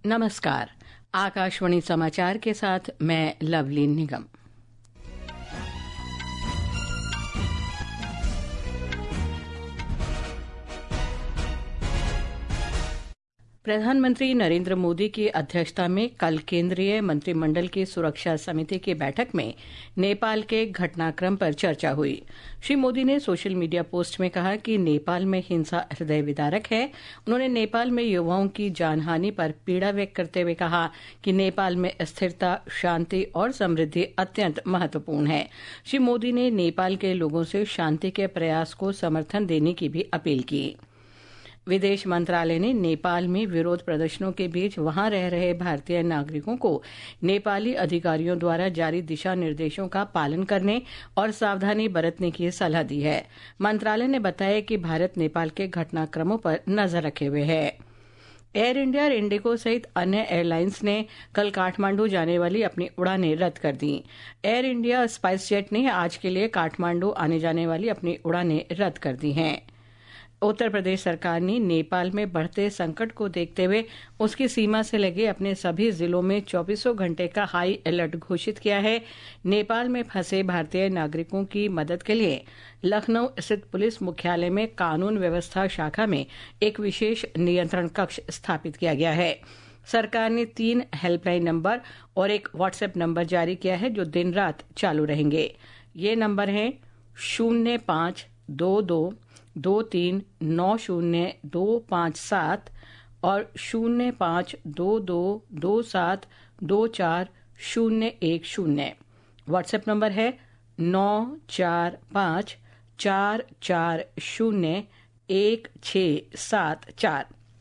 नमस्कार। आकाशवाणी समाचार के साथ मैं लवलीन निगम। प्रधानमंत्री नरेंद्र मोदी की अध्यक्षता में कल केंद्रीय मंत्रिमंडल की सुरक्षा समिति की बैठक में नेपाल के घटनाक्रम पर चर्चा हुई। श्री मोदी ने सोशल मीडिया पोस्ट में कहा कि नेपाल में हिंसा हृदय विदारक है। उन्होंने नेपाल में युवाओं की जानहानि पर पीड़ा व्यक्त करते हुए कहा कि नेपाल में स्थिरता, शांति और समृद्धि अत्यंत महत्वपूर्ण है। श्री मोदी ने नेपाल के लोगों से शांति के प्रयास को समर्थन देने की भी अपील की। विदेश मंत्रालय ने नेपाल में विरोध प्रदर्शनों के बीच वहां रह रहे भारतीय नागरिकों को नेपाली अधिकारियों द्वारा जारी दिशा निर्देशों का पालन करने और सावधानी बरतने की सलाह दी है। मंत्रालय ने बताया कि भारत नेपाल के घटनाक्रमों पर नजर रखे हुए है। एयर इंडिया और इंडिगो सहित अन्य एयरलाइंस ने कल काठमांडू जाने वाली अपनी उड़ानें रद्द कर दी। एयर इंडिया और स्पाइस जेट ने आज के लिए काठमांडू आने जाने वाली अपनी उड़ानें रद्द कर दी हैं। उत्तर प्रदेश सरकार ने नेपाल में बढ़ते संकट को देखते हुए उसकी सीमा से लगे अपने सभी जिलों में 24 घंटे का हाई अलर्ट घोषित किया है। नेपाल में फंसे भारतीय नागरिकों की मदद के लिए लखनऊ स्थित पुलिस मुख्यालय में कानून व्यवस्था शाखा में एक विशेष नियंत्रण कक्ष स्थापित किया गया है। सरकार ने 3 हेल्पलाइन नंबर और एक व्हाट्सएप नंबर जारी किया है जो दिन रात चालू रहेंगे। ये नंबर हैं 0522239027 और 0522272410। व्हाट्सएप नंबर है 9454401674।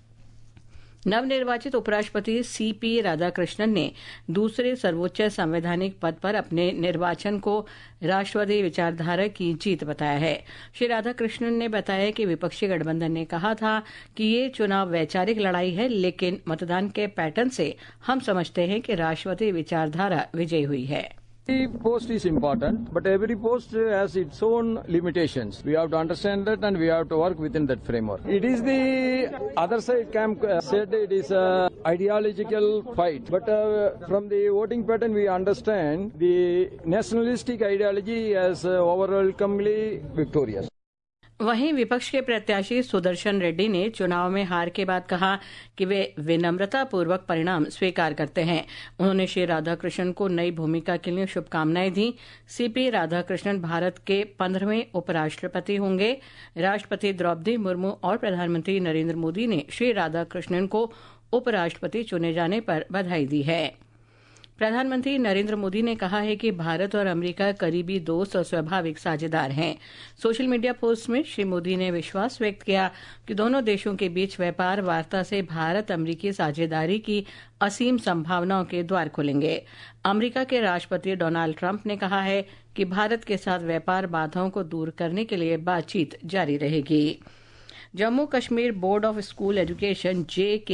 नवनिर्वाचित उपराष्ट्रपति सीपी राधाकृष्णन ने दूसरे सर्वोच्च संवैधानिक पद पर अपने निर्वाचन को राष्ट्रवादी विचारधारा की जीत बताया है। श्री राधाकृष्णन ने बताया कि विपक्षी गठबंधन ने कहा था कि ये चुनाव वैचारिक लड़ाई है, लेकिन मतदान के पैटर्न से हम समझते हैं कि राष्ट्रवादी विचारधारा विजयी हुई है। Every post is important, but every post has its own limitations. We have to understand that and we have to work within that framework. It is the other side camp said it is a ideological fight, but from the voting pattern we understand the nationalistic ideology as overwhelmingly victorious. वहीं विपक्ष के प्रत्याशी सुदर्शन रेड्डी ने चुनाव में हार के बाद कहा कि वे विनम्रता पूर्वक परिणाम स्वीकार करते हैं। उन्होंने श्री राधाकृष्णन को नई भूमिका के लिए शुभकामनाएं दी। सीपी राधाकृष्णन भारत के 15वें उपराष्ट्रपति होंगे। राष्ट्रपति द्रौपदी मुर्मू और प्रधानमंत्री नरेंद्र मोदी ने श्री राधाकृष्णन को उपराष्ट्रपति चुने जाने पर बधाई दी है। प्रधानमंत्री नरेंद्र मोदी ने कहा है कि भारत और अमेरिका करीबी दोस्त और स्वाभाविक साझेदार हैं। सोशल मीडिया पोस्ट में श्री मोदी ने विश्वास व्यक्त किया कि दोनों देशों के बीच व्यापार वार्ता से भारत अमेरिकी साझेदारी की असीम संभावनाओं के द्वार खुलेंगे। अमेरिका के राष्ट्रपति डोनाल्ड ट्रंप ने कहा है कि भारत के साथ व्यापार बाधाओं को दूर करने के लिए बातचीत जारी रहेगी। Jammu Kashmir board of school education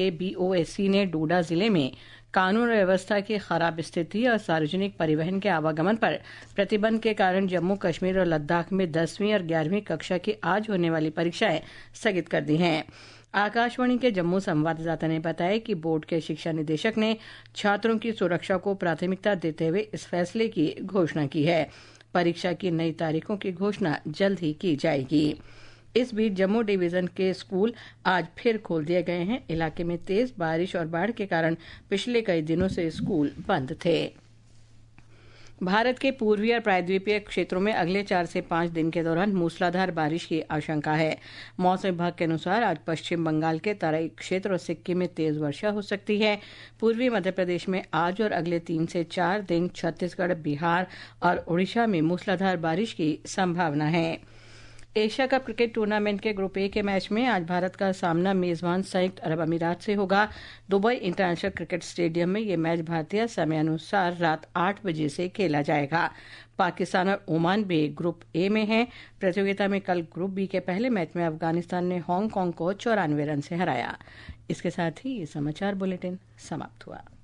JKBOSC ने डोडा जिले में कानून व्यवस्था की खराब स्थिति और सार्वजनिक परिवहन के आवागमन पर प्रतिबंध के कारण जम्मू कश्मीर और लद्दाख में 10वीं और 11वीं कक्षा की आज होने वाली परीक्षाएं स्थगित कर दी हैं। आकाशवाणी के जम्मू संवाददाता ने बताया कि बोर्ड के शिक्षा निदेशक ने छात्रों की सुरक्षा को प्राथमिकता देते हुए इस फैसले की घोषणा की है। परीक्षा की नई तारीखों की घोषणा जल्द ही की जाएगी। इस बीच जम्मू डिवीजन के स्कूल आज फिर खोल दिए गए हैं। इलाके में तेज बारिश और बाढ़ के कारण पिछले कई दिनों से स्कूल बंद थे। भारत के पूर्वी और प्रायद्वीपीय क्षेत्रों में अगले 4 से 5 दिन के दौरान मूसलाधार बारिश की आशंका है। मौसम विभाग के अनुसार आज पश्चिम बंगाल के तराई क्षेत्र और सिक्किम में तेज वर्षा हो सकती है। पूर्वी मध्य प्रदेश में आज और अगले 3 से 4 दिन छत्तीसगढ़, बिहार और उड़ीसा में मूसलाधार बारिश की संभावना है। एशिया कप क्रिकेट टूर्नामेंट के ग्रुप ए के मैच में आज भारत का सामना मेजबान संयुक्त अरब अमीरात से होगा। दुबई इंटरनेशनल क्रिकेट स्टेडियम में यह मैच भारतीय समयानुसार रात 8 बजे से खेला जाएगा। पाकिस्तान और ओमान भी ग्रुप ए में हैं। प्रतियोगिता में कल ग्रुप बी के पहले मैच में अफगानिस्तान ने हांगकांग को 94 रन से हराया। इसके साथ ही ये समाचार बुलेटिन समाप्त हुआ।